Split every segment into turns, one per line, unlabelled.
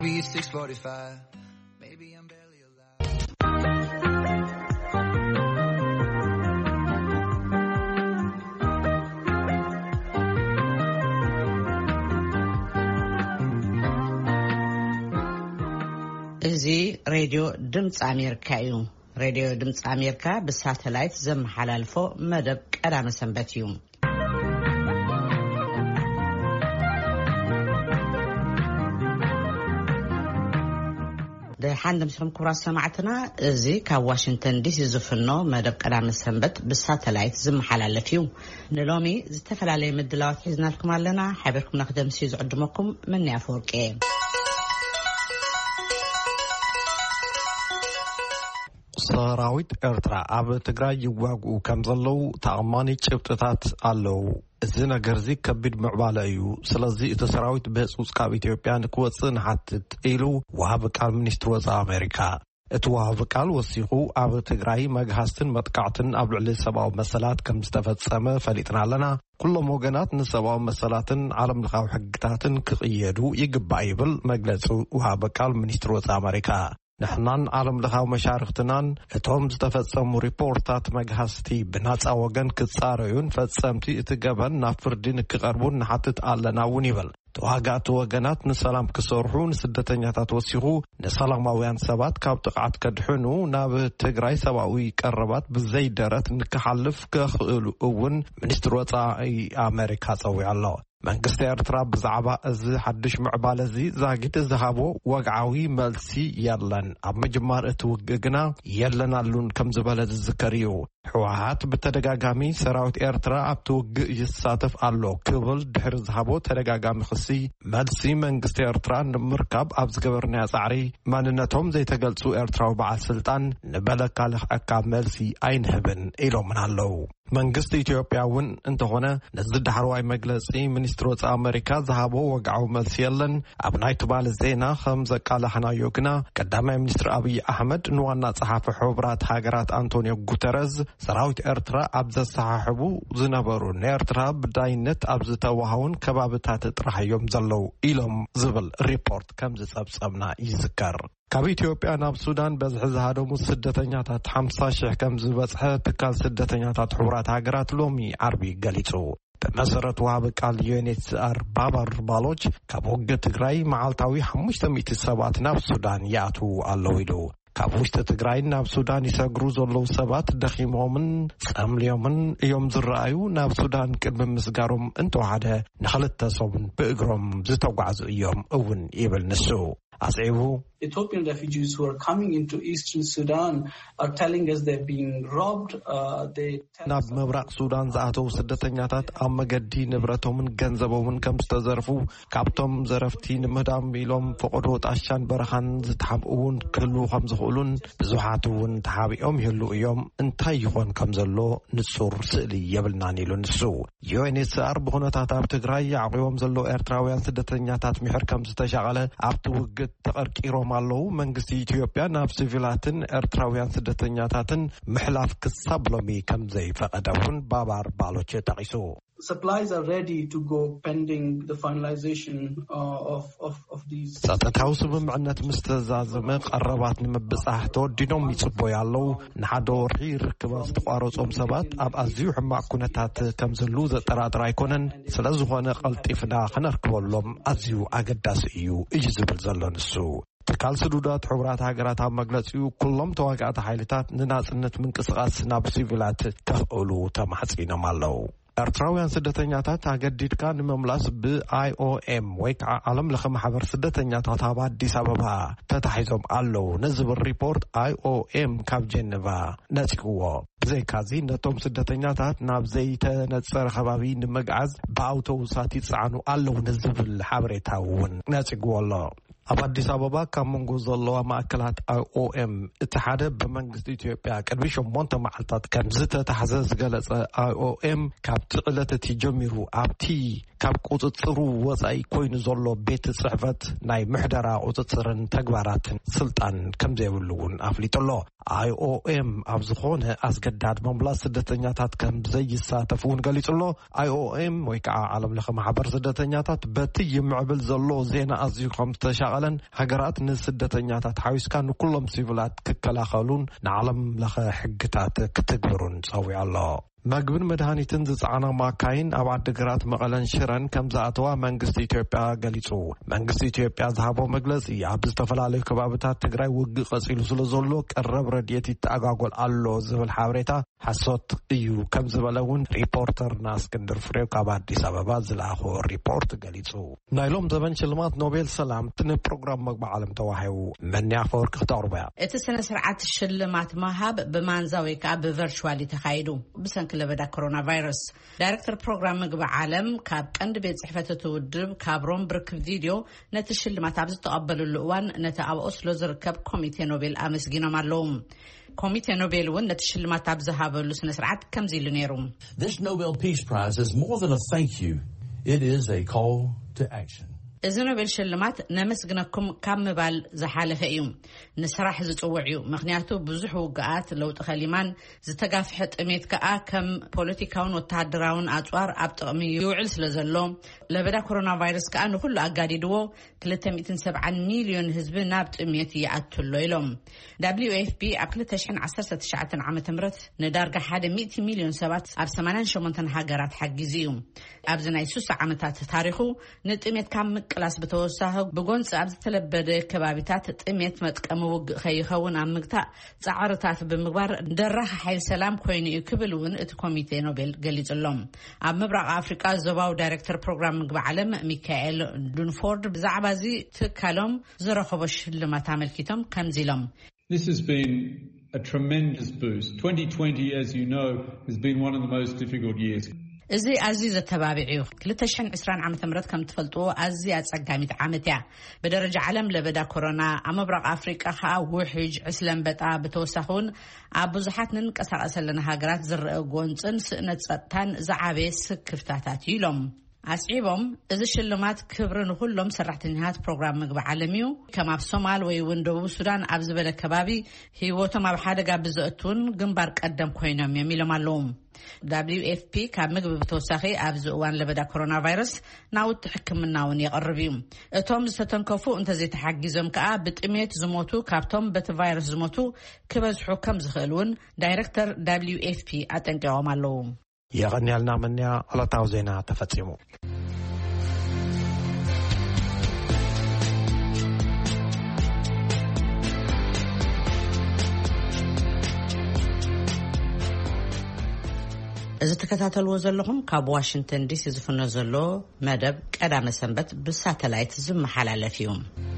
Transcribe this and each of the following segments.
6:45 maybe I'm barely alive.
እዚ ሬድዮ ድምጽ አሜሪካ እዩ። ሬድዮ ድምጽ አሜሪካ በሳተላይት ዘመሓላልፎ መደብ ቀዳመ ሰንበት እዩ። ደሓንደም ሰም ኩራ ሰማዕትና እዚ ካብ ዋሽንግተን ዲሲ ዝፍኖ መደብ ቀዳመ ሰንበት በሳተላይት ዘመሓላልፍ እዩ። ንሎሚ ዝተፈላለዩ ምድላዋት ሒዝናልኩም ኣለና። ሓበርኩም ንኽደምሲ ዝዕድመኩም ምን ያፈርቄ
ሰራዊት ኤርትራ ኣብ ትግራይ ይዋግኡ ከም ዘለው ተኣማኒ ጭብጥታት ኣለው። እዚ ነገር እዚ ከቢድ ምዕባለ እዩ። ስለዚ እቲ ሰራዊት በህፁፅ ካብ ኢትዮጵያ ንክወፅእ ንሓትት ኢሉ ወሃብ ቃል ሚኒስትር ወፃኢ ኣሜሪካ እቲ ወሃብ ቃል ወሲኹ ኣብ ትግራይ መግሃስትን መጥቃዕትን ኣብ ልዕሊ ሰብኣዊ መሰላት ከም ዝተፈጸመ ፈሊጥና ኣለና። ኩሎም ወገናት ንሰብኣዊ መሰላትን ዓለም ለኻዊ ሕግታትን ክቕየዱ ይግባእ ይብል መግለፂ ወሃብ ቃል ሚኒስትር ወፃኢ ኣሜሪካ። نحن عالم لخاو مشارختنان اتهم زتفتصمو ريبورتات مغهستي بناصا وغن كصاريون فصمتي اتغبن نافردين كقربون نحتت علنا ونيبل ተዋጋእቲ ወገናት ንሰላም ክሰርሑ ንስደተኛታት ወሲኹ ንሰላማውያን ሰባት ካብ ጥቃት ከድሕኑ ናብ ትግራይ ሰብኣዊ ቀረባት ብዘይደረት ንክሓልፍ ክኽእሉ እውን ሚኒስትር ወፃኢ ኣሜሪካ ፀዊዑ ኣሎ። መንግስቲ ኤርትራ ብዛዕባ እዚ ሓድሽ ምዕባለ እዚ ዛጊድ ዝሃቦ ወግዓዊ መልሲ የለን። ኣብ ምጅማር እቲ ውግእግና የለናሉን ከም ዝበለ ዝዝከር እዩ። ሕወሓት ብተደጋጋሚ ሰራዊት ኤርትራ ኣብቲ ውግእ ይሳተፍ ኣሎ ክብል ድሕሪ ዝሃቦ ተደጋጋሚ ክሲ መልሲ መንግስቲ ኤርትራ ንምርካብ ኣብ ዝገበርናዮ ፃዕሪ ማንነቶም ዘይተገልጹ ኤርትራዊ በዓል ስልጣን ንበለካ ልኽዐካ መልሲ ኣይንህብን ኢሎምን ኣለው። መንግስቲ ኢትዮጵያ እውን እንተኾነ ነዚ ዳሕርዋይ መግለፂ ሚኒስትር ወፃኢ ኣሜሪካ ዝሃቦ ወግዓዊ መልሲ የለን። ኣብ ናይ ትባል ዜና ከም ዘቃላሕናዮ ግና ቀዳማይ ሚኒስትር አብይ አሕመድ ንዋና ጸሓፊ ሕብራት ሃገራት አንቶኒዮ ጉተረዝ ሰራዊት ኤርትራ ኣብ ዘሰሓሕቡ ዝነበሩ ንኤርትራ ብዳይነት ኣብ ዝተዋሃውን ከባብታት ጥራሕዮም ዘለው ኢሎም ዝብል ሪፖርት ከም ዝጸብጸብና ይዝከር። ካብ ኢትዮጵያ ናብ ሱዳን በዝሒ ዝሃደሙ ስደተኛታት 50,000 ከም ዝበጽሐ ትካል ስደተኛታት ሕብራት ሃገራት ሎሚ ዓርቢ ገሊጹ። በመሰረት ወሃብ ቃል ዩኤንኤችሲአር ባባር ባሎች ካብ ውግእ ትግራይ መዓልታዊ 500 ሰባት ናብ ሱዳን ይኣትዉ ኣለዉ ኢሉ። ካብ ውሽጢ ትግራይ ናብ ሱዳን ይሰግሩ ዘለዉ ሰባት ደኺሞምን ጸምልዮምን እዮም ዝረኣዩ። ናብ ሱዳን ቅድሚ ምስጋሮም እንተወሓደ ንኽልተ ሰሙን ብእግሮም ዝተጓዓዙ እዮም እውን ይብል ንሱ ኣጽዒቡ።
Ethiopian refugees who are coming into eastern Sudan are telling us they're being robbed.
ናብ ምብራቅ ሱዳን ዝኣተው ስደተኛታት ኣብ መገዲ ንብረቶምን ገንዘቦምን ከም ዝተዘርፉ ካብቶም ዘረፍቲ ንምህዳም ኢሎም ፈቆዶ ጣሻን በረኻን ዝተሓብኡውን ክህሉ ከም ዝኽእሉን ብዙሓት እውን ተሓቢኦም ይህሉ እዮም። እንታይ ይኾን ከም ዘሎ ንጹር ስእሊ የብልናን ኢሉ ንሱ። ዩኤንኤችሲአር ብኹነታት ኣብ ትግራይ ያዕቂቦም ዘለዉ ኤርትራውያን ስደተኛታት ምሕር ከም ዝተሻቐለ ኣብቲ ውግእ ተቐርቂሮም አለው። መንግስቲ ኢትዮጵያ ናብ ሲቪላትን ኤርትራውያን ስደተኛታትን ምሕላፍ ክሳብ ሎሚ ከም ዘይፈቀደውን ባባር ባሎች ጠቂሱ።
Supplies are ready to go pending the finalization of these.
ጸጥታው ስምምዕነት ምስተዛዘመ ቀረባት ንምብጻሕ ተወዲኖም ይጽበዩ ኣለው። ንሓደ ወርሒ ርክባ ዝተቋረጾም ሰባት ኣብ ኣዝዩ ሕማቅ ኩነታት ከም ዘሉ ዘጠራጥር ኣይኮነን። ስለዝኾነ ቀልጢፍና ክነርክበሎም ኣዝዩ ኣገዳሲ እዩ ዝብል ዘሎ ንሱ። ትካል ስዱዳት ሕብራት ሃገራት ኣብ መግለጺኡ ኩሎም ተዋጋእቲ ሓይልታት ንናጽነት ምንቅስቓስ ናብ ሲቪላት ከኽእሉ ተማሕጺኖም ኣለው። ኤርትራውያን ስደተኛታት ኣገዲድካ ንምምላስ ብIOM ወይ ከዓ ዓለም ለኸ ማሕበር ስደተኛታት ኣብ አዲስ አበባ ተታሒዞም ኣለው ንዝብል ሪፖርት IOM ካብ ጀነቫ ነፂቅዎ። ብዘይካዚ ነቶም ስደተኛታት ናብ ዘይተነጸረ ከባቢ ንምግዓዝ ብኣውቶቡሳት ይጽዓኑ ኣለው ንዝብል ሓበሬታ እውን ነፂቅዎ ኣሎ። ኣብ አዲስ አበባ ካብ መንጎ ዘለዋ ማዕከላት IOM እቲ ሓደ ብመንግስቲ ኢትዮጵያ ቅድሚ 8 መዓልታት ከም ዝተታሕዘ ዝገለጸ IOM ካብ ዕለት እቲ ጀሚሩ ኣብቲ ካብ ቁጽጽሩ ወጻኢ ኮይኑ ዘሎ ቤት ጽሕፈት ናይ ምሕደራ ቁጽጽርን ተግባራትን ስልጣን ከም ዘይብሉውን ኣፍሊጡሎ። IOM ኣብ ዝኾነ ኣስገዳድ መምላስ ስደተኛታት ከም ዘይሳተፉን ገሊጹሎ። IOM ወይ ከዓ ዓለም ለኸ ማሕበር ስደተኛታት በቲ ይምዕብል ዘሎ ዜና ኣዝዩ ከም ዝተሻ መቐለን ሃገራት ንስደተኛታት ሓዊስካ ንኩሎም ሲቪላት ክከላኸሉን ንዓለም ለኸ ሕግታት ክትግብሩን ጸዊዑ ኣሎ መግብን መድኃኒትን ዝጻዕና ማካይን ኣብ ዓዲግራት መቐለን ሽረን ከም ዝኣተዋ መንግስቲ ኢትዮጵያ ገሊጹ መንግስቲ ኢትዮጵያ ዝሃቦ መግለጺ ኣብ ዝተፈላለዩ ከባቢታት ትግራይ ውግእ ቀጺሉ ስለዘሎ ቀረብ ረድኤት ይተኣጓጎል ኣሎ ዝብል ሓበሬታ ሓሶት እዩ ከም ዝበለውን ሪፖርተርና እስክንድር ፍሬው ካብ አዲስ አበባ ዝለኣኾ ሪፖርት ገሊጹ ናይሎም ዘመን ሽልማት ኖቤል ሰላም ፕሮግራም መግቢ ዓለም ተዋሂቡ መን ኣፈወርቂ ክተቕርበያ
እቲ ስነ ስርዓት ሽልማት መሃብ ብማንዛው ወይ ከዓ ብቨርቹዋል ተኻይዱ ለበዳ ኮሮና ቫይረስ ዳይሬክተር ፕሮግራም ምግቢ ዓለም ካብ ቀንድ ቤት ጽሕፈት ውድብ ካብ ሮም ብርክብ ቪድዮ ነቲ ሽልማት ኣብ ዝተቐበሉሉ እዋን ነቲ ኣብ ኦስሎ ዝርከብ ኮሚቴ ኖቤል ኣመስጊኖም ኣለዉ ኮሚቴ ኖቤል እውን ነቲ ሽልማት ኣብ ዝሃበሉ ስነ ስርዓት ከምዚ ኢሉ ነይሩ
This Nobel Peace Prize is more than a thank you. It is a call to action.
እዚ ኖቤል ሽልማት ነመስግነኩም ካብ ምባል ዝሓለፈ እዩ ንስራሕ ዝጽውዕ እዩ ምክንያቱ ብዙሕ ውግኣት ለውጥ ኸሊማን ዝተጋፍሐ ጥሜት ከዓ ከም ፖለቲካውን ወተሃደራውን ኣጽዋር ኣብ ጥቕሚ ይውዕል ስለዘሎ ለበዳ ኮሮና ቫይረስ ከዓ ንኩሉ ኣጋዲድዎ 270 ሚሊዮን ህዝቢ ናብ ጥሜት ይኣትሎ ኢሎም WFP ኣብ 2019 ዓመተ ምህረት ንዳርጋ 100 ሚሊዮን ሰባት ኣብ 88 ሃገራት ሓጊዙ እዩ ኣብዚ ናይ 3 ዓመታት ታሪኹ ንጥሜት ካብ ቅላስ በተወሳኸ በጎንጽ ኣብ ዝተለበደ ከባቢታት ጥሜት መጥቀም ውግእ ኸይኸውን ኣብ ምግታእ ጻዕርታት ብምግባር ደራኽ ሓይል ሰላም ኮይኑ ይክብሉን እቲ ኮሚቴ ኖቤል ገሊጽሎም ኣብ ምብራቕ ኣፍሪቃ ዞባው ዳይሬክተር ፕሮግራም ምግቢ ዓለም ሚካኤል ዱንፎርድ ብዛዕባ እዚ ትካሎም ዝረኸቦ ሽልማት አመልኪቶም ከምዚሎም
This has been a tremendous boost 2020 as you know has been one of the most difficult years
እዚ ኣዝዩ ዘተባብዕዩ 2020 ዓመተ ምህረት ከም ትፈልጥዎ ኣዝዩ ኣጸጋሚት ዓመት እያ በደረጃ ዓለም ለበዳ ኮሮና ኣብ ምብራቕ ኣፍሪቃ ከዓ ውሕጅ ዕስለምበጣ በተወሳኹን ኣብ ብዙሓት ንንቀሳቐሰለና ሃገራት ዝረአ ጎንፅን ስእነት ጸጥታን ዝዓበየ ስክፍታታት ኢሎም ኣስዒቦም እዚ ሽልማት ክብሪ ንኩሎም ሰራሕተኛታት ፕሮግራም ምግቢ ዓለም እዩ ከም ኣብ ሶማል ወይ እውን ደቡብ ሱዳን ኣብ ዝበለ ከባቢ ህይወቶም ኣብ ሓደጋ ብዘእቱን ግንባር ቀደም ኮይኖም የሚሎም ኣለዉ WFP ካብ ምግቢ ብተወሳኺ ኣብ ዝእዋን ለበዳ ኮሮና ቫይረስ ናውቲ ሕክምናውን የቕርብ እዩ እቶም ዝተተንከፉ እንተዘይተሓጊዞም ከዓ ብጥሜት ዝሞቱ ካብቶም በቲ ቫይረስ ዝሞቱ ክበዝሑ ከም ዝኽእሉን ዳይሬክተር WFP ኣጠንቂቖም ኣለዉ
የቐንያልና መንያ ዕለታዊ ዜና ተፈጺሙ እዚ ተከታተልዎ ዘለኹም ካብ ዋሽንግተን ዲሲ ዝፍኖ ዘሎ መደብ ቀዳመ ሰንበት ብሳተላይት ዝመሓላለፍ እዩ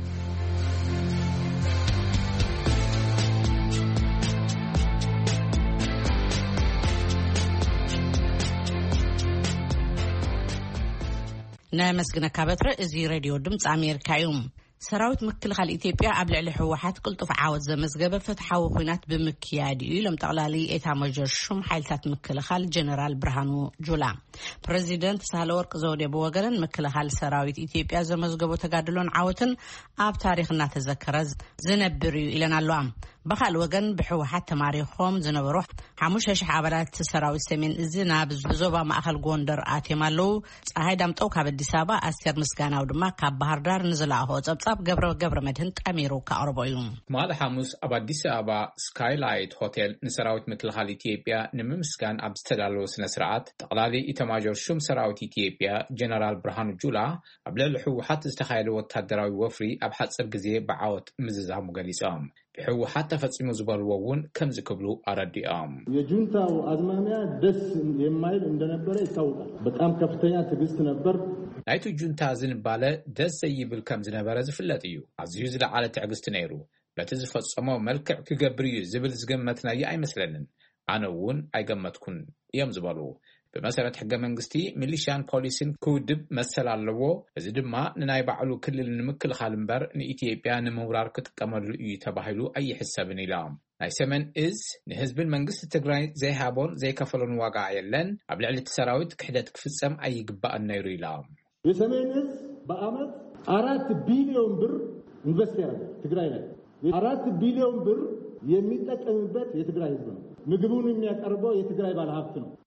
ናመስግነካ በትረ እዚ ሬድዮ ድምፂ ኣሜሪካ እዩ ሰራዊት ምክልኻል ኢትዮጵያ ኣብ ልዕሊ ሕወሓት ቅልጡፍ ዓወት ዘመዝገበ ፍትሓዊ ኩናት ብምክያድ እዩ ኢሎም ጠቕላሊ ኤታ ማጆር ሹም ሓይልታት ምክልኻል ጀነራል ብርሃኑ ጁላ ፕሬዚደንት ሳህለወርቅ ዘውዴ ብወገንን ምክልኻል ሰራዊት ኢትዮጵያ ዘመዝገቦ ተጋድሎን ዓወትን ኣብ ታሪኽ እናተዘከረ ዝነብር እዩ ኢለን ኣለዋ በኻል ወገን ብሕወሓት ተማሪኾም ዝነበሩ 5,000 ኣባላት ሰራዊት ሰሜን እዚ ናብ ዞባ ማእኸል ጎንደር ኣትዮም ኣለዉ ፀሓይ ዳምጠው ካብ አዲስ አበባ ኣስቴር ምስጋናው ድማ ካብ ባህር ዳር ንዝለኣኾ ጸብጻብ ገብረ መድህን ጠሚሩ ካቕርቦ እዩ
ማለ ሐሙስ ኣብ አዲስ አበባ ስካይላይት ሆቴል ንሰራዊት ምክልኻል ኢትዮጵያ ንምምስጋን ኣብ ዝተዳለወ ስነ ስርዓት ጠቕላሊ ኢታማዦር ሹም ሰራዊት ኢትዮጵያ ጀነራል ብርሃኑ ጁላ ኣብ ልዕሊ ሕወሓት ዝተኻየደ ወታደራዊ ወፍሪ ኣብ ሓፂር ግዜ ብዓወት ምዝዛሙ ገሊጾም ሕወሓት ተፈጽሙ ዝበልዎውን ከም ዝክብሉ አረዲኦም
የጁንታው አዝማሚያ ደስ የማይል እንደነበረ ይታወቃል በጣም ከፍተኛ ትግስት ነበር
ናይቱ ጁንታ ዝንባለ ደስ ዘይብል ከም ዝነበረ ዝፍለጥ እዩ ኣዝዩ ዝለዓለ ትዕግስቲ ነይሩ በቲ ዝፈጸሞ መልክዕ ክገብር እዩ ዝብል ዝገመትናዮ ኣይመስለንን ኣነ እውን ኣይገመትኩን እዮም ዝበሉ በመሰረት ሕገ መንግስቲ ሚሊሻን ፖሊስን ክውድብ መሰል ኣለዎ እዚ ድማ ንናይ ባዕሉ ክልል ንምክልኻል እምበር ንኢትዮጵያ ንምውራር ክጥቀመሉ እዩ ተባሂሉ ኣይሕሰብን ኢሎም ናይ ሰሜን እዝ ንህዝብን መንግስቲ ትግራይ ዘይሃቦን ዘይከፈሎን ዋጋ የለን ኣብ ልዕሊ ሰራዊት ክሕደት ክፍጸም ኣይግባእን ነይሩ ኢሎም
የሰሜን እዝ በአመት 4 ቢሊዮን ብር ኢንቨስት ያደርጋል ትግራይ ላይ 4 ቢሊዮን ብር የሚጠቀምበት የትግራይ ህዝብ ነው ምግቡን የሚያቀርበው የትግራይ ባለሀብት ነው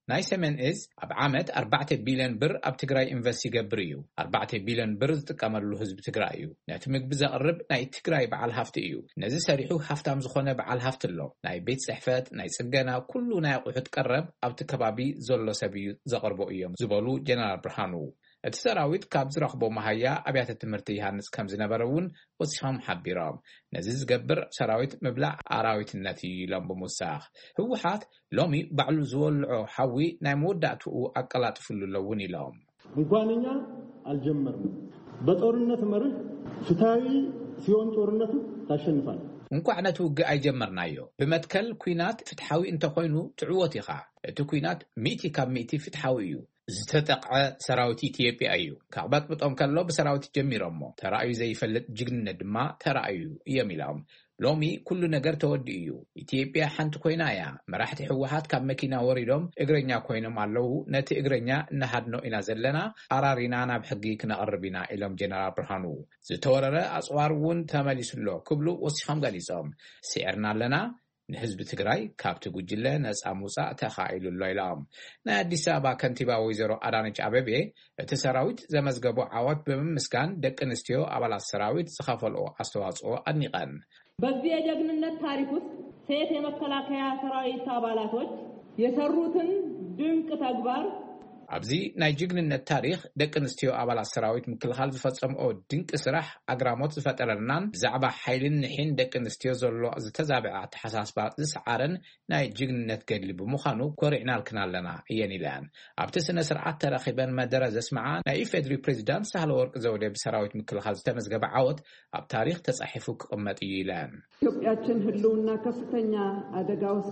ናይ ሰሜን እዝ ኣብ ዓመት 4 ቢልዮን ብር ኣብ ትግራይ ኢንቨስት ይገብር እዩ 4 ቢልዮን ብር ዝጥቀመሉ ህዝቢ ትግራይ እዩ ነቲ ምግቢ ዘቕርብ ናይ ትግራይ በዓል ሃፍቲ እዩ ነዚ ሰሪሑ ሃፍታም ዝኾነ በዓል ሃፍቲ ኣሎ ናይ ቤት ጽሕፈት ናይ ጽገና ኩሉ ናይ ኣቑሑት ቀረብ ኣብቲ ከባቢ ዘሎ ሰብ እዩ ዘቕርቦ እዮም ዝበሉ ጀነራል ብርሃኑ እቲ ሰራዊት ካብ ዝረኽቦ መሃያ ኣብያተ ትምህርቲ ይሃንጽ ከም ዝነበረውን ወሲሖም ሓቢሮም ነዚ ዝገብር ሰራዊት ምብላዕ ኣራዊትነት ኢሎም ብምውሳኽ ህወሓት ሎሚ ባዕሉ ዝወልዖ ሓዊ ናይ መወዳእትኡ ኣቀላጥፍሉ ኣለውን ኢሎም
እንኳንኛ አልጀመርንም በጦርነት መርህ ፍትሃዊ ሲሆን ጦርነቱ ታሸንፋል
እንኳዕ ነቲ ውግእ ኣይጀመርናዮ ብመትከል ኩናት ፍትሓዊ እንተኮይኑ ትዕወት ኢኻ እቲ ኩናት 100 ካብ 100 ፍትሓዊ እዩ ዝተጠቅዐ ሰራዊት ኢትዮጵያ እዩ ካብጥብጦም ከሎ በሰራዊት ጀሚሮሞ ተራእዩ ዘይፈልጥ ጅግንነት ድማ ተራእዩ እዮም ሎሚ ኩሉ ነገር ተወዲ እዩ ኢትዮጵያ ሓንቲ ኮይና እያ መራሕቲ ህወሓት ካብ መኪና ወሪዶም እግረኛ ኮይኖም ኣለው ነቲ እግረኛ እናሃድኖ ኢና ዘለና ኣራሪና ናብ ሕጊ ክነቐርብና ኢሎም ጀነራል ብርሃኑ ዝተወረረ ኣጽዋርውን ተመሊሱሎ ክብሉ ወሲሖም ገሊጾም ሲዕርና ኣለና ንህዝቢ ትግራይ ካብቲ ጉጅለ ነፃ ሙፃእ ተኻኢሉሎ ኢሎም ናይ አዲስ አበባ ከንቲባ ወይዘሮ አዳነች አቤቤ እቲ ሰራዊት ዘመዝገቡ ዓወት ብምስጋን ደቂ ኣንስትዮ አባላት ሰራዊት ዝኸፈልኦ አስተዋጽኦ አድኒቀን
በዚህ የጀግንነት ታሪክ ውስጥ ሴት የመከላከያ ሰራዊት አባላቶች የሰሩትን ድንቅ ተግባር
ኣብዚ ናይ ጅግንነት ታሪክ ደቂ ኣንስትዮ አባላት ሰራዊት ምክልኻል ዝፈጸምኦ ድንቂ ስራሕ ኣግራሞት ዝፈጠረናን ብዛዕባ ሓይልን ንሒን ደቂ ኣንስትዮ ዘሎ ዝተዛብዐ ኣተሓሳስባ ዝሰዓረን ናይ ጅግንነት ገድሊ ብምዃኑ ኮሪዕናልክና ኣለና እየን ኢለን ኣብቲ ስነ ስርዓት ተረኺበን መደረ ዘስምዓ ናይ ኢፌድሪ ፕሬዚዳንት ሳህለወርቅ ዘውዴ ብሰራዊት ምክልኻል ዝተመዝገበ ዓወት ኣብ ታሪክ ተጻሒፉ ክቕመጥ እዩ ኢለን
ኢትዮጵያችን ህልውና ከፍተኛ አደጋ ውስጥ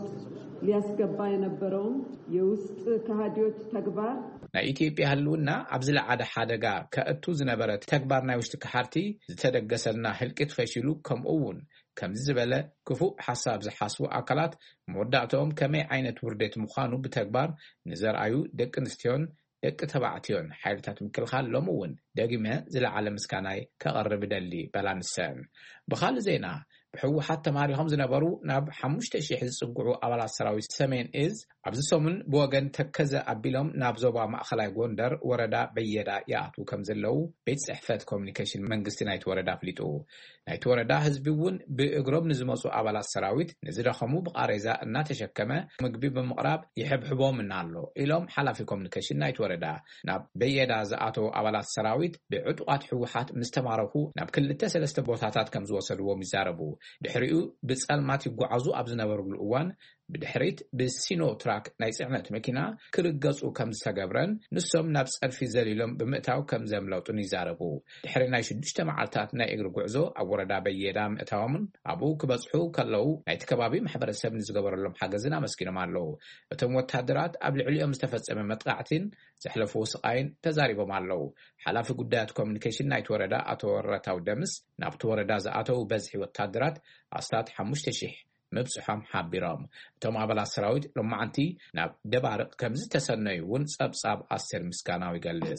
ሊያስገባ የነበረውን የውስጥ ከሃዲዎች ተግባር
ናይ ኢትዮጵያ ህልውና ኣብ ዝለዓለ ሓደጋ ከእቱ ዝነበረ ተግባር ናይ ውሽጢ ከሓርቲ ዝተደገሰልና ህልቂት ፈሽሉ ከምኡውን ከምዚ ዝበለ ክፉእ ሓሳብ ዝሓስቡ ኣካላት መወዳእቶም ከመይ ዓይነት ውርደት ምዃኑ ብተግባር ንዘርኣዩ ደቂ ኣንስትዮን ደቂ ተባዕትዮን ሓይልታት ምክልኻል ሎሚ እውን ደጊመ ዝለዓለ ምስጋናይ ከቕርብ ደሊ በላንሰን ብኻልእ ዜና ብሕወሓት ተማሪኾም ዝነበሩ ናብ 5000 ዝጽጉዑ ኣባላት ሰራዊት ሰሜን እዝ ኣብዚ ሰሙን ብወገን ተከዘ ኣቢሎም ናብ ዞባ ማእኸላይ ጎንደር ወረዳ በየዳ ይኣትዉ ከም ዘለው ቤት ጽሕፈት ኮሙኒኬሽን መንግስቲ ናይቲ ወረዳ ፍሊጡ ናይቲ ወረዳ ህዝቢ እውን ብእግሮም ንዝመፁ ኣባላት ሰራዊት ንዝደኸሙ ብቃሬዛ እናተሸከመ ምግቢ ብምቕራብ ይሕብሕቦም እናሎ ኢሎም ሓላፊ ኮሙኒኬሽን ናይቲ ወረዳ ናብ በየዳ ዝኣተዉ ኣባላት ሰራዊት ብዕጡቃት ሕወሓት ምስ ተማረኹ ናብ 2-3 ቦታታት ከም ዝወሰድዎም ይዛረቡ ድሕሪኡ ብጸልማት ይጓዓዙ ኣብ ዝነበሩሉ እዋን ብድሕሪት ብሲኖ ትራክ ናይ ጽዕነት መኪና ክርገጹ ከም ዝተገብረን ንሶም ናብ ጸልፊ ዘሊሎም ብምእታው ከም ዘምለውጡን ይዛረቡ ድሕሪ ናይ 6 መዓልታት ናይ እግሪ ጉዕዞ ኣብ ወረዳ በየዳ ምእታዎምን ኣብኡ ክበጽሑ ከለው ናይቲ ከባቢ ማሕበረሰብ ንዝገበረሎም ሓገዝን ኣመስጊኖም ኣለው እቶም ወታደራት ኣብ ልዕሊኦም ዝተፈጸመ መጥቃዕትን ዘሕለፉ ስቃይን ተዛሪቦም ኣለው ሓላፊ ጉዳያት ኮሙኒኬሽን ናይቲ ወረዳ ኣቶ ወረታው ደምስ ናብቲ ወረዳ ዝኣተው በዝሒ ወታደራት ኣስታት 5000 መብጽሖም ሓቢሮም እቶም ኣባላት ሰራዊት ሎማዓንቲ ናብ ደባርቕ ከም ዝተሰነዩ እውን ጸብጻብ ኣስር ምስጋናዊ ይገልጽ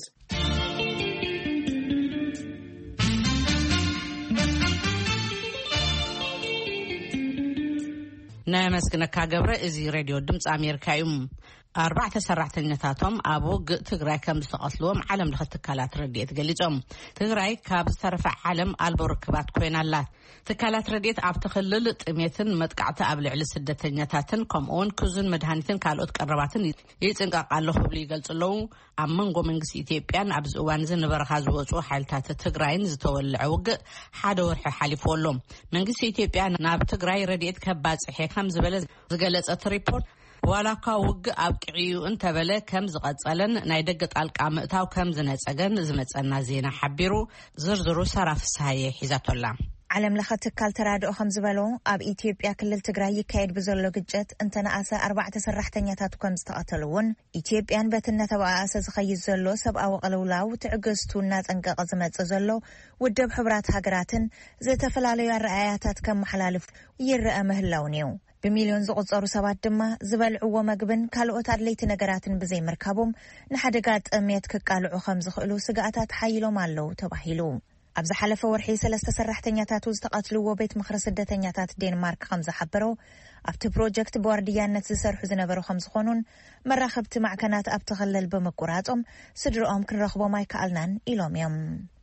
ናመስግነካ ገብረ እዚ ሬድዮ ድምፂ ኣሜሪካ እዩ 4 ሰራሕተኛታቶም ኣብ ውግእ ትግራይ ከም ዝተቐትልዎም ዓለም ለኸ ትካላት ረድኤት ገሊጾም ትግራይ ካብ ዝተረፈ ዓለም ኣልቦ ርክባት ኮይናላ ትካላት ረድኤት ኣብ ትኽልል ጥሜትን መጥቃዕቲ ኣብ ልዕሊ ስደተኛታትን ከምኡውን ክዙን መድሃኒትን ካልኦት ቀረባትን ይጽንቃቃሎ ክብሉ ይገልጽለው ኣብ መንጎ መንግስቲ ኢትዮጵያን ኣብ ዝእዋን ዝነበረኻ ዝወፁ ሓይልታት ትግራይን ዝተወልዐ ውግእ ሓደ ወርሒ ሓሊፉሎ መንግስቲ ኢትዮጵያ ናብ ትግራይ ረድኤት ከባጽሕ ከም ዝበለ ዝገለጸት ሪፖርት ዋላካ ውግእ ኣብ ቅዒኡ እንተበለ ከም ዝቐጸለን ናይ ደገ ጣልቃ ምእታው ከም ዝነጸገን ዝመጸና ዜና ሓቢሩ ዝርዝሩ ሰራፍ ሳየ ሒዛቶላ
ዓለም ለኸ ትካል ተራድኦ ከም ዝበሎ ኣብ ኢትዮጵያ ክልል ትግራይ ይካየድ ብዘሎ ግጭት እንተነኣሰ 4 ሰራሕተኛታት ከም ዝተቐተሉውን ኢትዮጵያን በትነት ተባኣሰ ዝኸይድ ዘሎ ሰብኣዊ ቅልውላው ትዕግስቱና ጠንቀቀ ዝመጽእ ዘሎ ውድብ ሕብራት ሃገራትን ዝተፈላለዩ ኣረኣያታት ከም መሓላልፍ ይረአ ምህላው ነው ብሚሊዮን ዝቁጸሩ ሰባት ድማ ዝበልዕዎ መግብን ካልኦት ኣድለይቲ ነገራትን ብዘይ ምርካቦም ንሓደጋ ጥሜት ክቃልዑ ከም ዝኽእሉ ስጋኣታት ሓይሎም ኣለው ተባሂሉ ኣብዚ ሓለፈ ወርሒ 3 ሰራሕተኛታት ዝተቃትልዎ ቤት ምክሪ ስደተኛታት ዴንማርክ ከም ዝሓበሮ ኣብቲ ፕሮጀክት በዋርድያነት ዝሰርሑ ዝነበሩ ከም ዝኾኑን መራኸብቲ ማዕከናት ኣብቲ ክልል ብምቁራጾም ስድሮኦም ክንረኽቦም ኣይከኣልናን ኢሎም እዮም።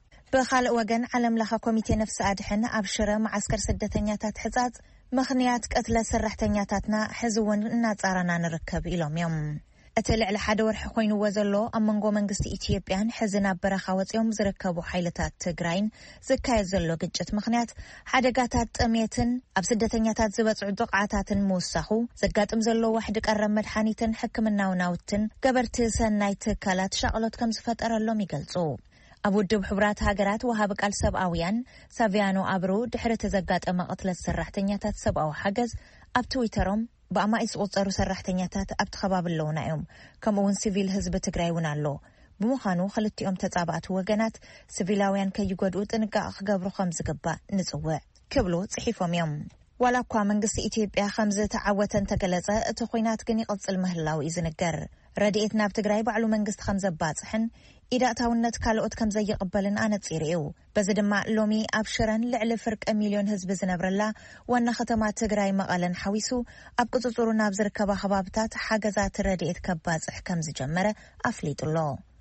ብኻልእ ወገን ዓለም ለኸ ኮሚቴ ነፍሲ ኣድሕን ኣብ ሽረ ማዓስከር ስደተኛታት ሕጻጽ ምኽንያት ቀትለት ሰራሕተኛታትና ሕዚ እውን እናጻረና ንርከብ ኢሎም እዮም። እቲ ልዕሊ ሓደ ወርሒ ኮይኑዎ ዘሎ ኣብ መንጎ መንግስቲ ኢትዮጵያን ሕዚ ናብ በረኻ ወፂኦም ዝርከቡ ሓይልታት ትግራይን ዝካየድ ዘሎ ግጭት ምኽንያት ሓደጋታት ጥሜትን ኣብ ስደተኛታት ዝበጽዑ ጥቕዓታትን ምውሳኹ ዘጋጥም ዘሎ ዋሕዲ ቀረብ መድሓኒትን ሕክምናዊ ናውትን ገበርቲ ሰናይ ትካላት ሻቕሎት ከም ዝፈጠረሎም ይገልጹ። ኣብ ውድብ ሕቡራት ሃገራት ወሃቢ ቃል ሰብኣውያን ሳቪያኖ ኣብሩ ድሕሪ ተዘጋጠመ ቅትለት ሰራሕተኛታት ሰብኣዊ ሓገዝ ኣብ ትዊተሮም ብኣማይ ዝቁጸሩ ሰራሕተኛታት ኣብቲ ከባቢ ኣለውና እዮም ከምኡውን ሲቪል ህዝቢ ትግራይ እውን ኣሎ ብምዃኑ ክልቲኦም ተጻባእቲ ወገናት ሲቪላውያን ከይጎድኡ ጥንቃቐ ክገብሩ ከም ዝግባእ ንጽውዕ ክብሉ ጽሒፎም እዮም። ዋላ እኳ መንግስቲ ኢትዮጵያ ከም ዝተዓወተን ተገለጸ እቲ ኩናት ግን ይቕጽል ምህላው እዩ ዝንገር። ረድኤት ናብ ትግራይ ባዕሉ መንግስቲ ከም ዘባጽሕን ኢዳእታውነት ካልኦት ከም ዘይቕበልን ኣነጺሩ እዩ። በዚ ድማ ሎሚ ኣብ ሽረን ልዕሊ ፍርቂ ሚልዮን ህዝቢ ዝነብረላ ዋና ከተማ ትግራይ መቐለን ሓዊሱ ኣብ ቅጽጽሩ ናብ ዝርከባ ከባብታት ሓገዛት ረድኤት ከባጽሕ ከም ዝጀመረ ኣፍሊጡሎ።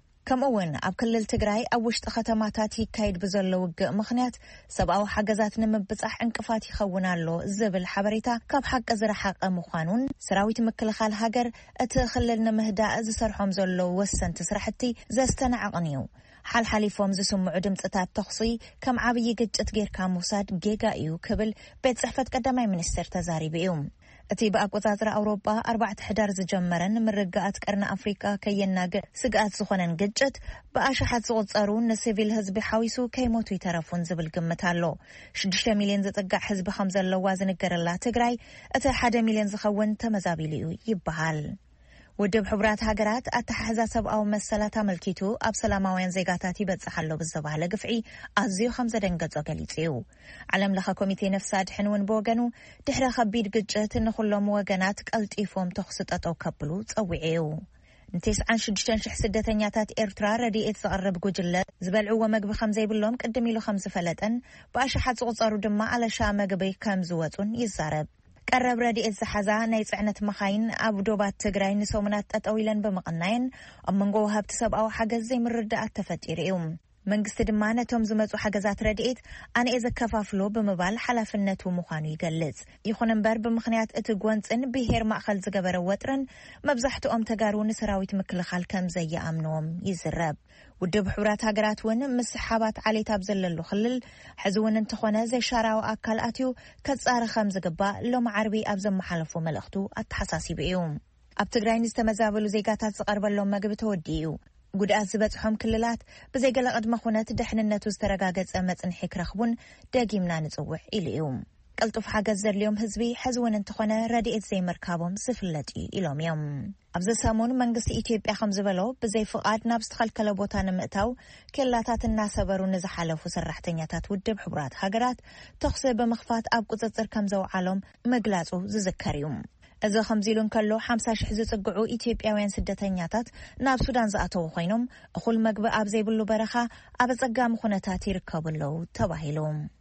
ከምኡውን ኣብ ክልል ትግራይ ኣብ ውሽጢ ከተማታት ይካየድ ብዘሎ ውግእ ምኽንያት ሰብኣዊ ሓገዛት ንምብጻሕ እንቅፋት ይኸውን ኣሎ ዝብል ሓበሬታ ካብ ሓቂ ዝረሓቐ ምዃኑን ሰራዊት ምክልኻል ሃገር እቲ ክልል ንምህዳእ ዝሰርሖም ዘለዉ ወሰንቲ ስራሕቲ ዘስተናዕቕን እዩ። ሓልሓሊፎም ዝስምዑ ድምፅታት ተኽሲ ከም ዓብዪ ግጭት ጌርካ ምውሳድ ጌጋ እዩ ክብል ቤት ጽሕፈት ቀዳማይ ሚኒስትር ተዛሪቡ እዩ። እቲ በአቆጻጽራ አውሮፓ 4 ሕዳር ዝጀመረን ምርጋኣት ቀርና አፍሪካ ከየናግዕ ስጋት ዝኾነን ግጭት በአሽሓት ዝቁጸሩ ንሲቪል ህዝቢ ሓዊሱ ከይሞቱ ይተረፉን ዝብል ግምት ኣሎ። 6 ሚልዮን ዝጥጋዕ ህዝቢ ከም ዘለዋ ዝንገረላ ትግራይ እቲ 1 ሚልዮን ዝኸውን ተመዛቢሉ እዩ ይበሃል። ውድብ ሕቡራት ሃገራት ኣተሓሕዛ ሰብኣዊ መሰላት ኣመልኪቱ ኣብ ሰላማውያን ዜጋታት ይበጽሓሎ ብዝተባሃለ ግፍዒ ኣዝዩ ከም ዘደንገጾ ገሊጹ እዩ። ዓለም ለኸ ኮሚቴ ነፍሲ ኣድሕን እውን ብወገኑ ድሕሪ ከቢድ ግጭት ንኹሎም ወገናት ቀልጢፎም ተኹሲ ጠጠው ከብሉ ጸዊዑ እዩ። ን96,000 ስደተኛታት ኤርትራ ረድኤት ዝቐርብ ጉጅለ ዝበልዕዎ መግቢ ከም ዘይብሎም ቅድም ኢሉ ከም ዝፈለጠን ብኣሽሓት ዝቁጸሩ ድማ ኣለሻ መግቢ ከም ዝወጹን ይዛረብ። ቀረብ ረድኤት ዝሓዛ ናይ ጽዕነት መኻይን ኣብ ዶባት ትግራይ ንሰሙናት ጠጠው ኢለን ብምቕናየን ኣብ መንጎ ወሃብቲ ሰብኣዊ ሓገዝ ዘይምርዳእት ተፈጢሩ እዩ። መንግስቲ ድማ ነቶም ዝመጹ ሓገዛት ረድኤት ኣነኤ ዘከፋፍሎ ብምባል ሓላፍነቱ ምዃኑ ይገልጽ። ይኹን እምበር ብምኽንያት እቲ ጎንፅን ብሄር ማእኸል ዝገበረ ወጥርን መብዛሕትኦም ተጋሩ ንሰራዊት ምክልኻል ከም ዘየኣምንዎም ይዝረብ። ውድብ ሕቡራት ሃገራት እውን ምስ ሰሓባት ዓሌት ኣብ ዘለሉ ክልል ሕዚ እውን እንተኾነ ዘይሻራዊ ኣካል ኣትዩ ከጻሪ ከም ዝግባእ ሎም ዓርቢ ኣብ ዘመሓለፉ መልእኽቱ ኣተሓሳሲቡ እዩ። ኣብ ትግራይ ንዝተመዛበሉ ዜጋታት ዝቐርበሎም መግቢ ተወዲኡ ጉድኣት ዝበጽሖም ክልላት ብዘይገለ ቅድመ ኩነት ድሕንነቱ ዝተረጋገጸ መጽንሒ ክረኽቡን ደጊምና ንጽውዕ ኢሉ እዩ። ቅልጡፍ ሓገዝ ዘድልዮም ህዝቢ ሕዚ እውን እንተኾነ ረድኤት ዘይምርካቦም ዝፍለጥ እዩ ኢሎም እዮም። ኣብዚ ሰሙን መንግስቲ ኢትዮጵያ ከም ዝበሎ ብዘይ ፍቓድ ናብ ዝተኸልከለ ቦታ ንምእታው ኬላታት እናሰበሩ ንዝሓለፉ ሰራሕተኛታት ውድብ ሕቡራት ሃገራት ተኽሲ ብምኽፋት ኣብ ቁፅፅር ከም ዘውዓሎም ምግላጹ ዝዝከር እዩ። እዚ ከምዚሉ እንከሎ 50,000 ዝጽግዑ ኢትዮጵያውያን ስደተኛታት ናብ ሱዳን ዝኣተዉ ኮይኖም እኹል መግቢ ኣብ ዘይብሉ በረኻ ኣብ ጸጋሚ ኩነታት ይርከቡ ኣለዉ ተባሂሉ።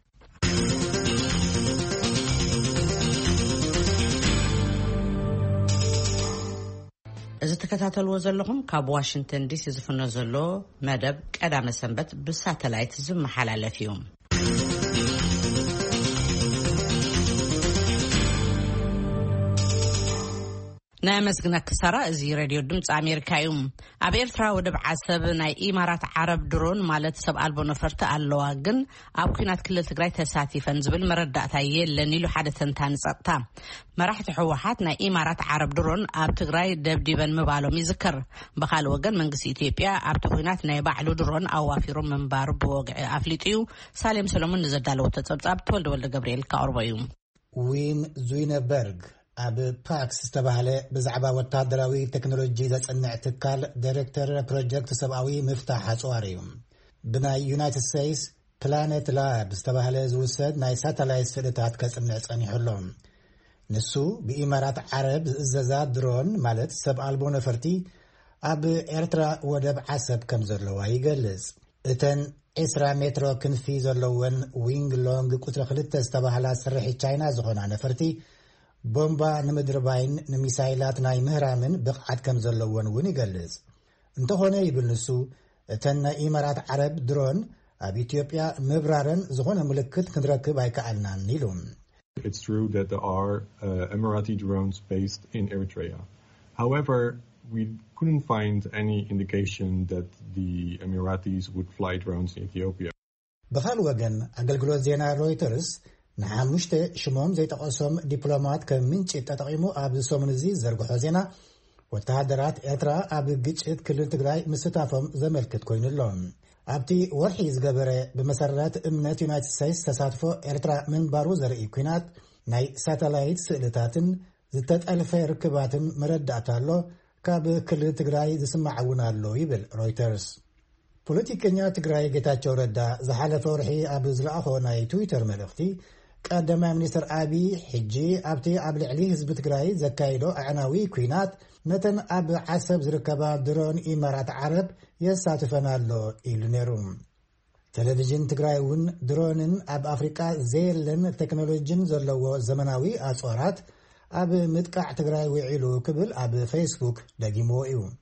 እዚ ተከታተልዎ ዘለኹም ካብ ዋሽንግተን ዲሲ ዝፍኖ ዘሎ መደብ ቀዳመ ሰንበት ብሳተላይት ዝመሓላለፍ እዩ። ናይ መስግና ክሳራ እዚ ሬድዮ ድምፂ ኣሜሪካ እዩ። ኣብ ኤርትራ ወደብ ዓሰብ ናይ ኢማራት ዓረብ ድሮን ማለት ሰብ ኣልቦ ነፈርቲ ኣለዋ ግን ኣብ ኩናት ክልል ትግራይ ተሳቲፈን ዝብል መረዳእታ የለን ኢሉ ሓደ ተንታኒ ጸጥታ መራሕቲ ሕወሓት ናይ ኢማራት ዓረብ ድሮን ኣብ ትግራይ ደብዲበን ምባሎም ይዝከር። ብኻልእ ወገን መንግስቲ ኢትዮጵያ ኣብቲ ኩናት ናይ ባዕሉ ድሮን ኣዋፊሮም ምንባሩ ብወግዒ ኣፍሊጡ እዩ። ሳሌም ሰሎሞን ንዘዳለዎ ተጸብጻብ ተወልደ ወልደ ገብርኤል ካቅርቦ እዩ።
ዊም ዙይነበርግ ኣብ ፓክስ ዝተባሃለ ብዛዕባ ወታደራዊ ቴክኖሎጂ ዘጽንዕ ትካል ዳይሬክተር ፕሮጀክት ሰብኣዊ ምፍታሕ ኣጽዋር እዩ። ብናይ ዩናይትድ ስቴትስ ፕላኔት ላብ ዝተባሃለ ዝውሰድ ናይ ሳተላይት ስእልታት ከጽንዕ ጸኒሑሎ ንሱ ብኢማራት ዓረብ ዝእዘዛ ድሮን ማለት ሰብ ኣልቦ ነፈርቲ ኣብ ኤርትራ ወደብ ዓሰብ ከም ዘለዋ ይገልጽ። እተን 20 ሜትሮ ክንፊ ዘለወን ዊንግ ሎንግ ቁጥሪ 2 ዝተባህላ ስርሒ ቻይና ዝኾና ነፈርቲ ቦምባ ንምድሪ ባይን ንሚሳይላት ናይ ምህራምን ብቕዓት ከም ዘለወን እውን ይገልጽ እንተኾነ ይብል ንሱ እተን ናይ ኢማራት ዓረብ ድሮን ኣብ ኢትዮጵያ ምብራረን ዝኾነ ምልክት ክንረክብ ኣይከኣልናን ኢሉ
It's true that there are Emirati drones based in Eritrea. However, we couldn't find any indication that the Emiratis would fly drones in Ethiopia.
بخال وجن أجلجلوز زينا رويترز نحمشت شموم زي تقسم دبلومات كمنش تتقيمو أبد سومنزي زرق حزينا وتهدرات إترا أبد جيت كل تجراي مستعفم زملكت كوين اللون. أبتي ورحيز جبرة بمسارات أمنية يونايتد ستيتس تصادفو إرترا من باروزر إيكوينات ناي ساتلايت سئلتاتن زتت ألف ركباتن مردعتالو كاب كل تجراي زسمعونالو يبل رويترز. بوليتيكنيا تجراي جتاتشو ردا زحالة فرحي أبز لأخو ناي تويتر ملختي قدم منستر أبي حجي أبتي أبل عليه حزب تجراي زكايلو أعناوي كوينات نتن أب عسب زركبا درون إمارات عرب يساتفنالو إلنيروم تلفزيون تجرايون درونن أب أفريقيا زيلن تكنولوجين زلو زمناوي أصورات أب متقع تجراي وعيلو كبل أب فيسبوك دقيمو إيوم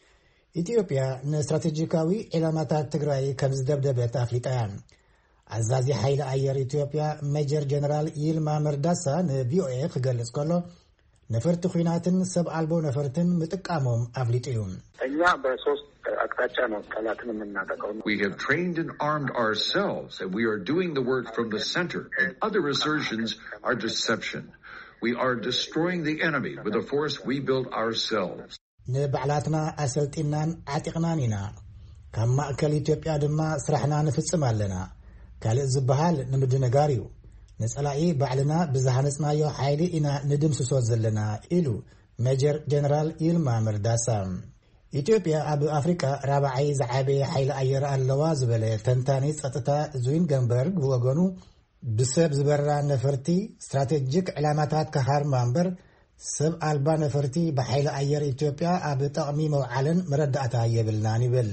ኢትዮጵያ ንስትራቴጂካዊ ዕላማታት ትግራይ ከም ዝደብደበት ኣፍሊጣያን አዛዚ ኃይል አየር ኢትዮጵያ ሜጀር ጀነራል ይልማ መርዳሳ ንቪኦኤ ክገልጽ ከሎ ነፈርት ኹናትን ሰብ አልቦ ነፈርትን ምጥቃሞም አፍሊጥዩም
እኛ በሶስት አቅጣጫ ነው ጠላትን የምናጠቀው
We have trained and armed ourselves and we are doing the work from the center and other assertions are deception. We are destroying the enemy with a force we built ourselves.
ንባዕላትና አሰልጥናን አጥቅናኒና ካብ ማእከል ኢትዮጵያ ድማ ስራሕና ንፍጽም ኣለና ካልእ ዝበሃል ንምድነጋሪው ንጸላኢ ባዕልና ብዛሃነጽናዮ ኃይሊ ኢና ንድምስሶ ዘለና ኢሉ ሜጀር ጀነራል ይልማ መርዳሳ ኢትዮጵያ ኣብ አፍሪካ ራብዓይ ዝዓበየ ኃይሊ አየር ኣለዋ ዝበለ ተንታኒ ጸጥታ ዙይንገንበርግ ብወገኑ ብሰብ ዝበራ ነፈርቲ ስትራቴጂክ ዕላማታት ከሃርማ እምበር ሰብ አልባ ነፈርቲ በኃይል አየር ኢትዮጵያ ኣብ ጠቅሚ መውዓልን መረዳእታ የብልናን ይብል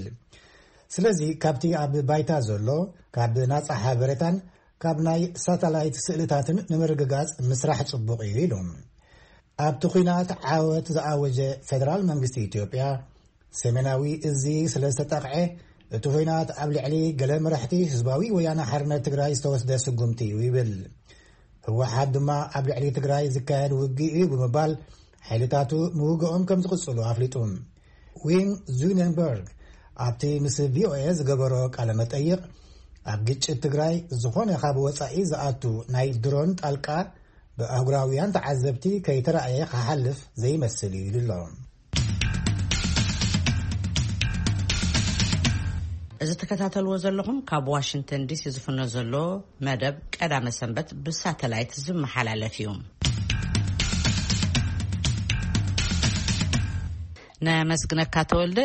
ስለዚ ካብቲ ኣብ ባይታ ዘሎ ካብ ናጻ ሓበሬታን ካብ ናይ ሳተላይት ስእልታትን ንምርግጋጽ ምስራሕ ጽቡቕ እዩ ኢሉ ኣብቲ ኹናት ዓወት ዝኣወጀ ፌደራል መንግስቲ ኢትዮጵያ ሰሜናዊ እዚ ስለ ዝተጠቕዐ እቲ ኹናት ኣብ ልዕሊ ገለ መራሕቲ ህዝባዊ ወያነ ሓርነት ትግራይ ዝተወስደ ስጉምቲ እዩ ይብል ህወሓት ድማ ኣብ ልዕሊ ትግራይ ዝካየድ ውግእ እዩ ብምባል ሓይልታቱ ምውግኦም ከም ዝቕጽሉ ኣፍሊጡ ዊን ዙነንበርግ ኣብቲ ምስ ቪኦኤ ዝገበሮ ቃለ መጠይቕ ኣብ ግጭት ትግራይ ዝኾነ ካብ ወጻኢ ዝኣቱ ናይ ድሮን ጣልቃ ብኣህጉራውያን ተዓዘብቲ ከይተረኣየ ክሓልፍ ዘይመስል እዩ ኢሉ ኣሎ
እዚ ተከታተልዎ ዘለኹም ካብ ዋሽንግተን ዲሲ ዝፍኖ ዘሎ መደብ ቀዳመ ሰንበት ብሳተላይት ዝመሓላለፍ እዩ ነመስግነካ ተወልደ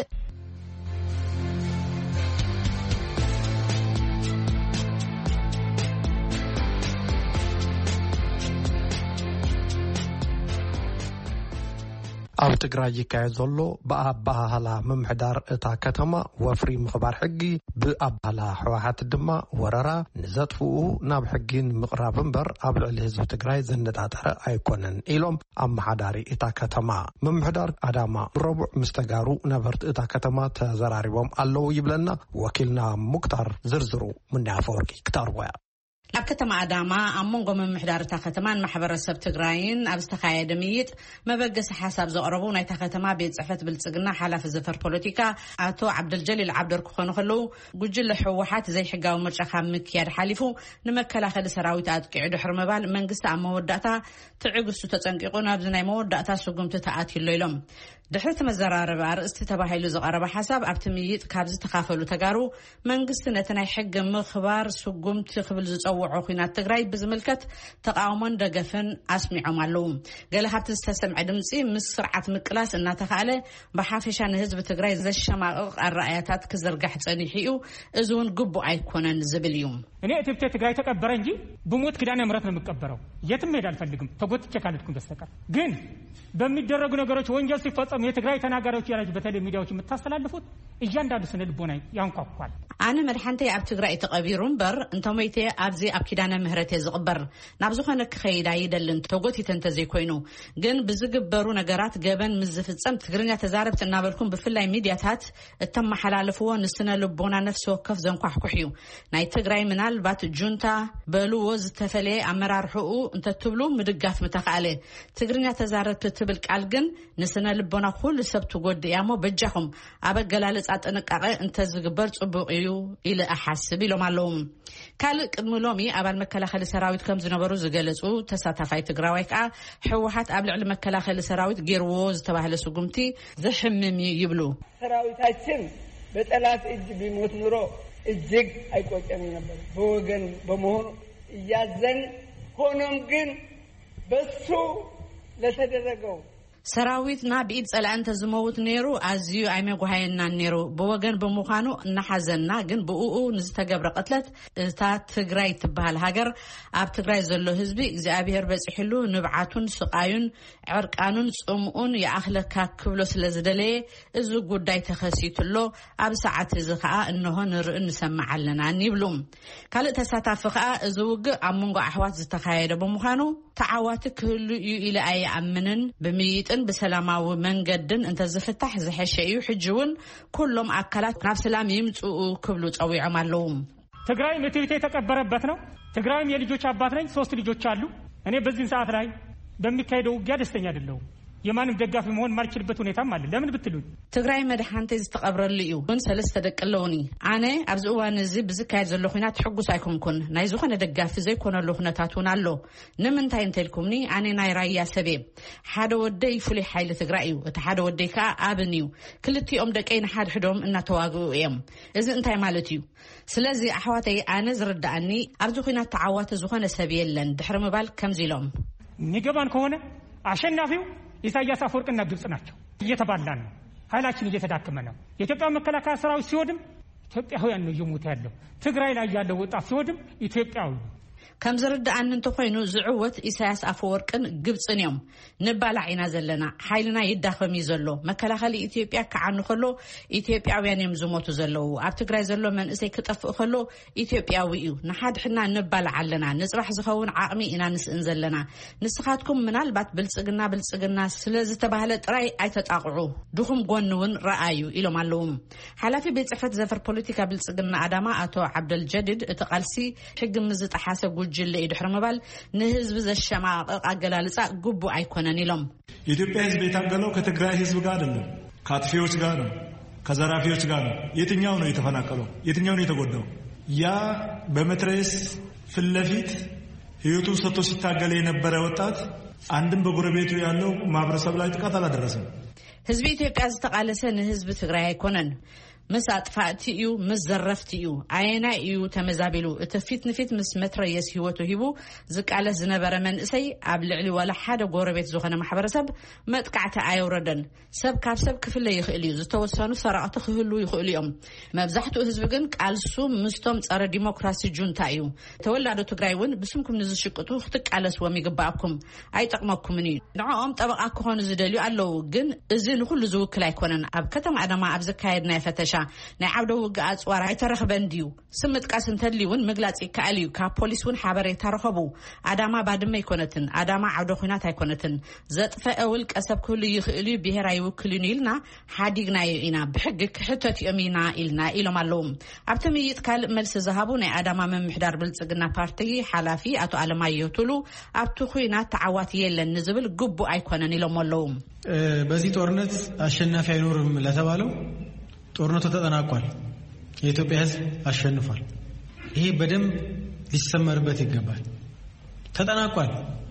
ኣብ ትግራይ ይካየድ ዘሎ ብኣባህላ ምምሕዳር እታ ከተማ ወፍሪ ምኽባር ሕጊ ብኣባህላ ሕወሓት ድማ ወረራ ንዘጥፍኡ ናብ ሕጊን ምቕራብ እምበር ኣብ ልዕሊ ህዝቢ ትግራይ ዘነጣጠረ ኣይኮነን ኢሎም ኣመሓዳሪ እታ ከተማ ምምሕዳር ኣዳማ ረቡዕ ምስ ተጋሩ ነበርቲ እታ ከተማ ተዘራሪቦም ኣለዉ ይብለና ወኪልና ሙክታር ዝርዝሩ ምናፈወርቂ ክተርወያ
ኣብ ከተማ ኣዳማ ኣብ መንጎ ምምሕዳርታ ከተማን ማሕበረሰብ ትግራይን ኣብ ዝተኻየደ ምይጥ መበገሲ ሓሳብ ዘቕረቡ ናይታ ከተማ ቤት ጽሕፈት ብልጽግና ሓላፊ ዘፈር ፖለቲካ ኣቶ ዓብደልጀሊል ዓብደር ክኾኑ ከለዉ ጉጅለ ሕወሓት ዘይሕጋዊ ምርጫ ካብ ምክያድ ሓሊፉ ንመከላኸሊ ሰራዊት ኣጥቂዑ ድሕሪ ምባል መንግስቲ ኣብ መወዳእታ ትዕግስቱ ተጸንቂቑ ናብዚ ናይ መወዳእታ ስጉምቲ ተኣትዩሎ ኢሎም ድሕሪ ተመዘራረበ ኣርእስቲ ተባሂሉ ዝቐረበ ሓሳብ ኣብቲ ምይጥ ካብ ዝተኻፈሉ ተጋሩ መንግስቲ ነቲ ናይ ሕጊ ምኽባር ስጉምቲ ክብል ዝፀውዖ ኹናት ትግራይ ብዝምልከት ተቃውሞን ደገፍን ኣስሚዖም ኣለዉ ገለ ካብቲ ዝተሰምዐ ድምፂ ምስ ስርዓት ምቅላስ እናተኻእለ ብሓፈሻ ንህዝቢ ትግራይ ዘሸማቕቕ ኣረኣያታት ክዘርጋሕ ጸኒሑ እዩ እዚ እውን ግቡእ ኣይኮነን ዝብል እዩ
እኔ ኢትዮጵያ ትግራይ ተቀበረ እንጂ ብሞት ክዳነ ምሕረት ነው የምቀበረው የትም ሄድ አልፈልግም ተጎትቼ ካልኩኝ በስተቀር ግን በሚደረጉ ነገሮች ወንጀል ሲፈጸሙ የትግራይ ተናጋሪዎች ያላችሁ በተለይ ሚዲያዎች የምታስተላልፉት እያንዳንዱ ስነ ልቦና ያንኳኳል
أنا مرحنتي أب تقرأ تقبيرون بر أنتم يتي أبزي أب كدانا مهرتي زقبر نبزوخنا كخيدا يدلن توقتي تنتزي كوينو جن بزقبرو نجارات جبن مزفت سمت تقرنيا تزارب تنابلكم بفلاي ميدياتات تم حلالفوا نستنا لبونا نفسه كف زنقح كحيو ناي تقرأي منال بات جونتا بلو وز تفلي أمرار حقوق أنت تبلو مدقات متقالي تقرنيا تزارب تتبلك علجن نستنا لبونا كل سبت وجود يامو بجهم أبى جلالة أتنك أنت زقبرت أبوقيو إلى أحسب لهم علوم كالك ملومي أبل مكلاخل سراويت كم زنبرو زجلسو تساتفاي تقراويك حوحات قبل علم مكلاخل سراويت جيروز تبع لسقمتي زحممي يبلو
سراويتاችን በጠላት እጅ ቢሞት ኑሮ እጅግ አይቆጨም ነበር በወገን በመሆኑ ያዘን ሆኖም ግን በሱ ለተደረገው
سراويتنا بإيد سلانت زموت نيرو أزيو عمي قهينا نيرو بوغن بمخانو نحزننا جن بقوقو نستجبر قتلت تا تجري تبهال هاجر أب تجري زلو هزبي إذا أبيهر بس حلو نبعتون سقايون عرقانون صمون يأخلك كبلوس لزدلي إذا قداي تخسيت له أب ساعات زخاء إنه نسمع لنا نبلوم قال تساتفقاء زوج عمونق أحوات زتخايد بمخانو تعواتك إلى أي أمنن بميت بسلامة ومنجدن أنت زفتح زحشيء يحجون كلهم أكلات نفس سلام يمتوا كبلوت أو يعملهم
تقرأي متى تكبربتنا تقرأي يلي جوش عباتنا صوت اللي جوش علو أنا بزين ساعات راي دمي كيدو جاد استنياد اللو يمانم دقاف مهون ماركل بتوني تمال لمن بتلون
تقرأي مدحانتي تقبر الليو من سلسة دقلوني أنا أبزقوا نزي بزكاية زلوخينات حقو سايكم كن نايزوخنا دقاف زي كون اللوخنا تاتون اللو نمن تاين تلكمني أنا ناي رايا سبيب حدا ودي فلي حيل تقرأيو وتحدا ودي كا أبنيو كلتي أم دكين حد حدهم إنا تواقعوا إيام إذن انتاي مالتيو سلازي أحواتي أنا زرد أني أبزوخينات تعوات زوخنا سبيلن دحر مبال كم زيلوم
نيجبان كونه عشان نافيو ኢሳያስ አፈወርቅና ግብጽ ናቸው እየተባላን ነው ኃይላችን እየተዳከመ ነው የኢትዮጵያ መከላከያ ሰራዊት ሲወድም ኢትዮጵያውያን ነው ይሞት ያለው ትግራይ ላይ ያለው ወጣት ሲወድም ኢትዮጵያው
كم زرد أن نتخينو زعوت إساياس أفورقن جبصن يوم نبالع عنا زلنا حيلنا يدخل ميزلو مكلاخلي إثيوبيا كعنو خلو إثيوبياويان يمزموتو زلو أبتقراي زلو من إساي كتف خلو إثيوبياويو نحاد حنا نبالع علنا نصبح زخون عقمي إنا نسئن زلنا نسخاتكم من البات بلصقنا سلازي تبهلت رأي أي تتاقعو دخم قونون رأيو إلو مالوم حلافي بيتعفت زفر بوليتيكا بلصقنا أداما أتو عبد الجديد تقالسي حق مزت حاسب جل يدحر مبال نهزب الشماء أجلالسا جبوا أيقونني لهم.
ኢትዮጵያ ህዝብ የታገለው ከትግራይ ህዝብ ጋር አይደለም ከአጥፊዎች ጋር ነው ከዘራፊዎች ጋር ነው የትኛው ነው የተፈናቀለው የትኛው ነው የተጎዳው ያ በመትረየስ ፍለፊት ህይወቱን ሰጥቶ ሲታገል የነበረ ወጣት አንድም በጎረቤቱ ያለው ማህበረሰብ ላይ ጥቃት አላደረሰም
ህዝብ ኢትዮጵያ ዝተቃለሰ ህዝብ ትግራይ አይኮነን مس أطفأتيو مس زرفتيو عينا يو تمزابلو تفيت نفيت مس متر يسهوته هيبو زك على زنبر من إسي أبلعلي ولا حدا قربت زخنا محبر سب ما تقعت أيوردن سب كاب سب كفل يخليو زتوسانو سرعة خلو يخليهم ما بزحتو هزبجن قالسو مستم صار ديمقراطي جونتايو تولدوا تجرايون بسمكم نزشقتو ختك على سوامي جباكم أي تقمكم مني نعم طبعا كهون زدليو علو جن إزين كل زوج لا يكونن أب كتم أنا ما أبزكايدنا فتش نعودو وقعت وراء يترخ بنديو سمت قاسن تدليون مقلاتي كأليو كبوليسون حابر يترخبو أداما بعد ما يكونتن أداما عودو خينات يكونتن زت فأول كسب كل يخلي بهراي وكلينيلنا حديقنا ينا بحقك حتى يمينا إلنا إلو مالوم أبتمي يتكال ملس زهابون أداما من محدار بلتقنا بارتي حلافي أتو ألما يوتلو أبتو خينات تعواتي يلن نزبل قبو أيكونن إلو مالوم
بزي تورنت أشنا في نورم لتوالو ጦርነቱ ተጠናቋል የኢትዮጵያ ህዝብ አሸንፏል ይሄ በደም ሊሰመርበት ይገባል ተጠናቋል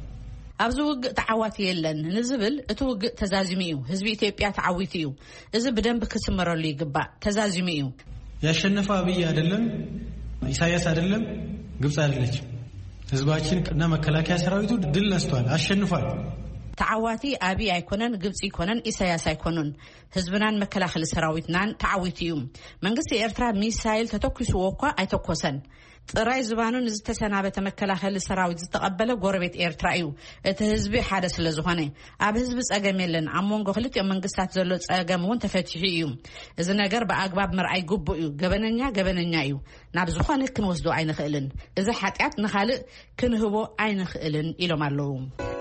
أبزوج تعوات يلن نزبل أتوج تزازميو هزب إثيوبيا تعويتيو إذا بدن بكسمر اللي جبا تزازميو
يا شنفا أبي أدلم إسحاق أدلم جبت أدلج هزباتين كنا مكلاك يا سراويتو دل نستوال أشنفال
تعواتي أبي أيكونن قبس يكونن إساياس أيكونن حزبنان مكلاخل سراويتنان تعويتيوم منقصي إرترا ميسايل تتوكسو وقا أي توكسن ጥራይ ዝባኑን ዝተሰናበተ መከላኸሊ ሰራዊት ዝተቀበለ ጎረቤት ኤርትራ እዩ እቲ ህዝቢ ሓደ ስለ ዝኾነ ኣብ ህዝቢ ጸገም የለን ኣብ መንጎ ክልቲኦም መንግስታት ዘሎ ጸገም እውን ተፈቲሑ እዩ እዚ ነገር በአግባብ ምርኣይ ግቡእ እዩ ገበነኛ እዩ ናብ ዝኾነ ክንወስዶ ኣይንኽእልን እዚ ሓጢያት ንኻልእ ክንህቦ ኣይንኽእልን ኢሎም ኣለዉ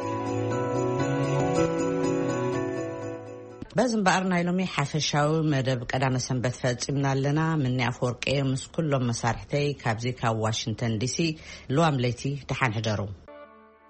بازم بقرنا يلومي حافشاو مدب قدام سنبت فاصمنا لنا من أفورقي مس كلهم مسارحتي كابزي كا واشنطن دي سي لو عملتي تحان حجرو